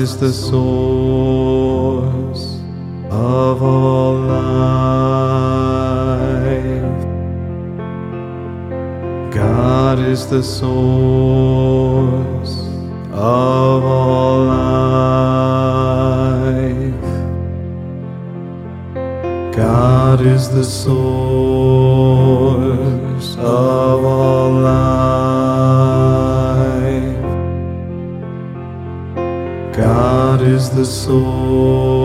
is the source of all life. God is the source of all life. God is the source of all life. God is the source